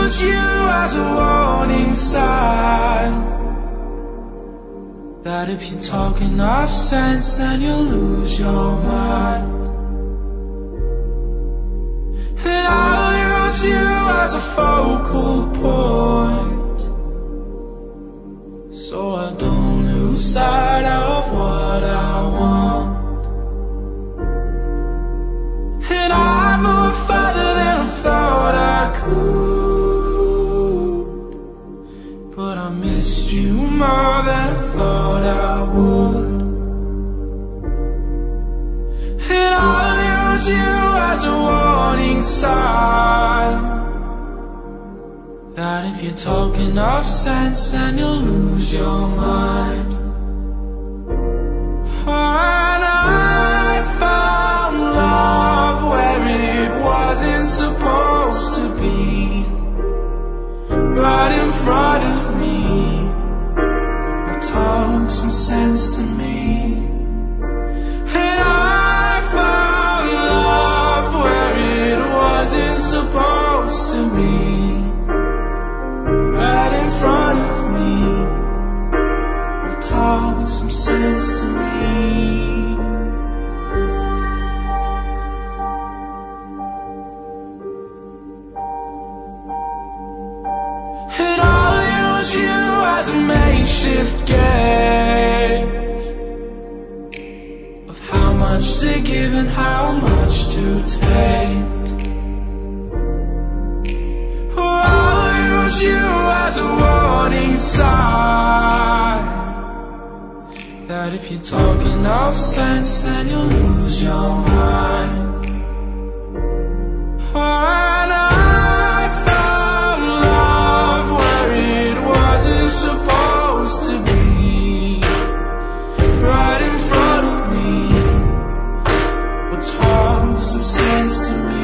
use you as a warning sign that if you talk enough sense, then you'll lose your mind. And I'll use you as a focal point, so I don't lose sight of what I want. And I moved farther than I thought I could, but I missed you more than I thought I would. And I'll use you as a warning sign that if you talk enough sense, then you'll lose your mind. And I found love where it wasn't supposed to be, right in front of me. Talk some sense to me. And I found love where it wasn't supposed to be, right in front of me. Talk some sense to me. And I'll use you as a makeshift gauge of how much to give and how much to take. Oh, I'll use you as a warning sign that if you talk enough sense, then you'll lose your mind. And I found love where it wasn't supposed to be, right in front of me. Well, talk some sense to me.